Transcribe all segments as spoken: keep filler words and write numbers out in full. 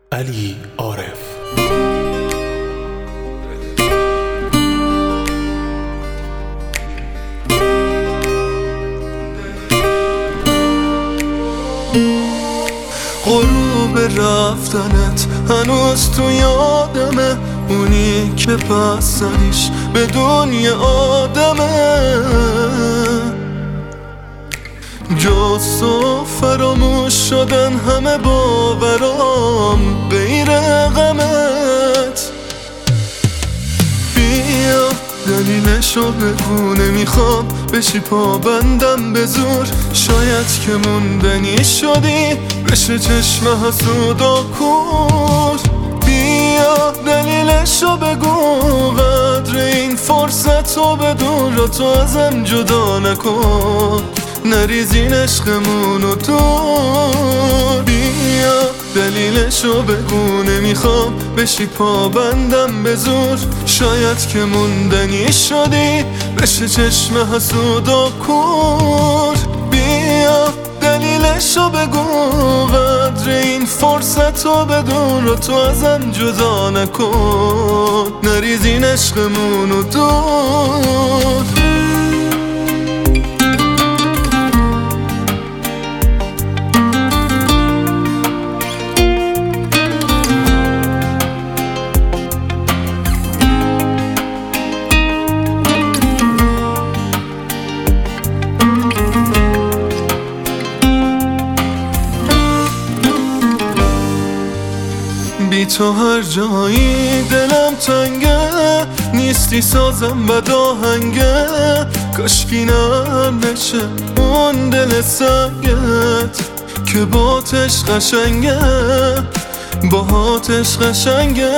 علی عارف. غروب رفتنت هنوز تو یادمه، اونی که پس زدیش به دنیا آدمه. جز تو فراموش شدن همه باورام غیر غمت. بیا دلیلشو بگو، نمیخوام بشی پابندم به زور. شاید که موندنی شدی بشه چشم حسود و کور. بیا دلیلشو بگو، قدر این فرصتو بدون رو تو ازم جدا نکن. نریزین عشقمونو دور. بیا دلیلشو بگو، نمیخوام بشی پابندم به زور. شاید که موندنی شدی بشه چشم حسود و کور. بیا دلیلشو بگو، قدر این فرصتو بدون رو تو ازم جدا نکن. نریزین عشقمونو دور. بی تو هر جایی دلم تنگه، نیستی سازم بد آهنگه. کاشکی نرم بشه اون دل سنگت که باتش قشنگه، باهاتش قشنگه.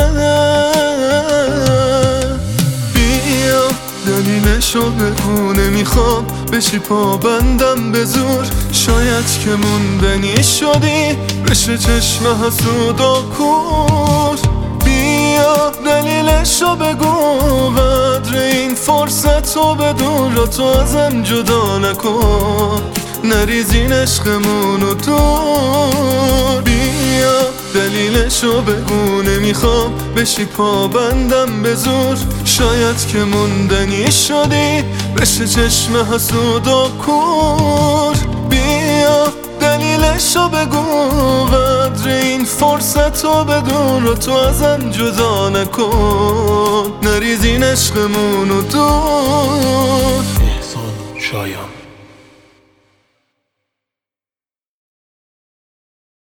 بیا دلیلشو بگو، نمیخوام بشی پابندم به زور. شاید که موندنی شدی بشه چشم حسود و کور. بیا دلیلشو بگو، قدر این فرصتو بدون رو تو ازم جدا نکن. نریزین عشقمونو دور. بیا دلیلشو بگو، نمیخوام بشی پابندم به زور. شاید که موندنی شدی بشه چشم حسود و کور. بیا دلیلشو بگو، قدر این فرصتو بدون رو تو ازم جدا نکن. نریزین عشقمونو دور. احسان شایان.